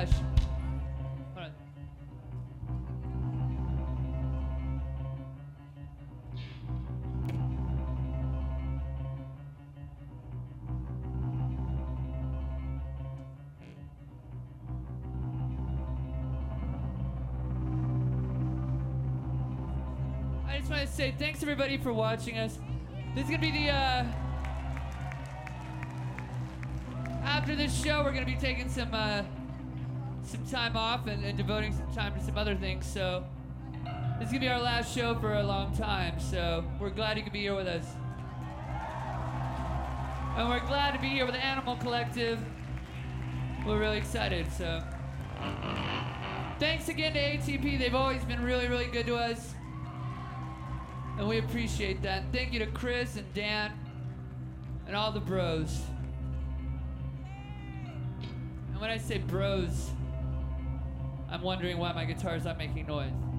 gosh. Hold on. I just want to say thanks everybody for watching us. This is gonna be the after this show we're gonna be taking some time off and devoting some time to some other things. So this is gonna be our last show for a long time. So we're glad you could be here with us, and we're glad to be here with the Animal Collective. We're really excited. So thanks again to ATP. They've always been really, really good to us. And we appreciate that. Thank you to Chris and Dan and all the bros. And when I say bros, I'm wondering why my guitar's not making noise.